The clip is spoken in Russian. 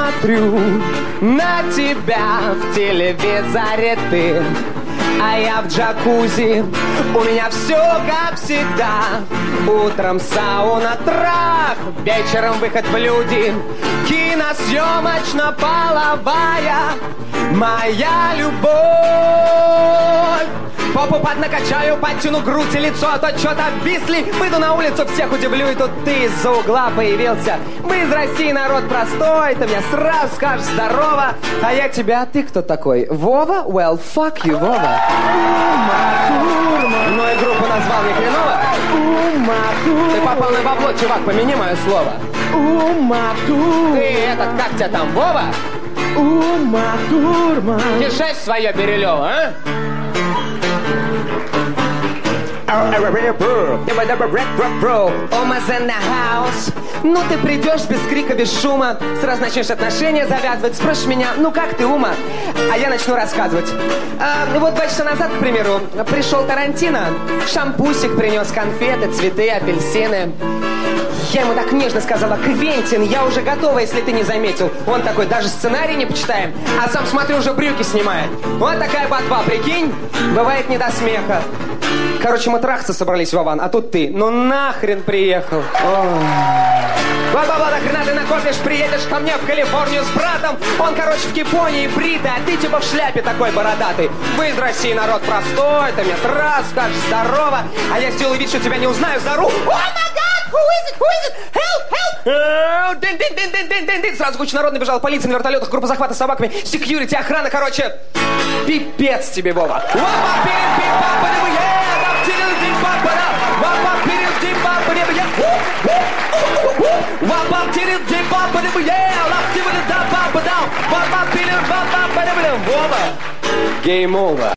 смотрю на тебя в телевизоре ты, а я в джакузи, у меня все как всегда. Утром сауна, трах, вечером выход в люди, киносъемочно-половая моя любовь. Попу поднакачаю, подтяну грудь и лицо, а то что-то обвисли. Выйду на улицу, всех удивлю, и тут ты из-за угла появился. Мы из России, народ простой, ты мне сразу скажешь здорово. А я тебя, ты кто такой? Вова? Well, fuck you, Вова. Ну и группу назвал не хреново. Ты попал на бабло, чувак, помяни мое слово. Ты этот, как тебя там, Вова? Держись свое Бирюлево, а? Омас in the house. Ну ты придешь без крика, без шума, сразу начнешь отношения завязывать. Спросишь меня, ну как ты, Ума? А я начну рассказывать. Вот 2 часа назад, к примеру, пришел Тарантино. Шампусик принес, конфеты, цветы, апельсины. Я ему так нежно сказала: Квентин, я уже готова, если ты не заметил. Он такой: даже сценарий не почитаем. А сам, смотрю, уже брюки снимает. Вот такая ботва, прикинь. Бывает не до смеха. Короче, мы трахаться собрались, Вован, а тут ты. Ну нахрен приехал. Бла-бла-бла, нахрена ты накопишь, приедешь ко мне в Калифорнию с братом. Он, короче, в Японии бритый, а ты типа в шляпе такой бородатый. Вы из России, народ простой, ты мне сразу скажешь здорово. А я сделаю вид, что тебя не узнаю, зару. О май гад, who is it, help, help. Дин-дин-дин-дин-дин-дин. Сразу куча народа набежала, полиция на вертолетах, группа захвата с собаками, секьюрити, охрана, короче. Пипец тебе, Вова. Вова, гейм овер.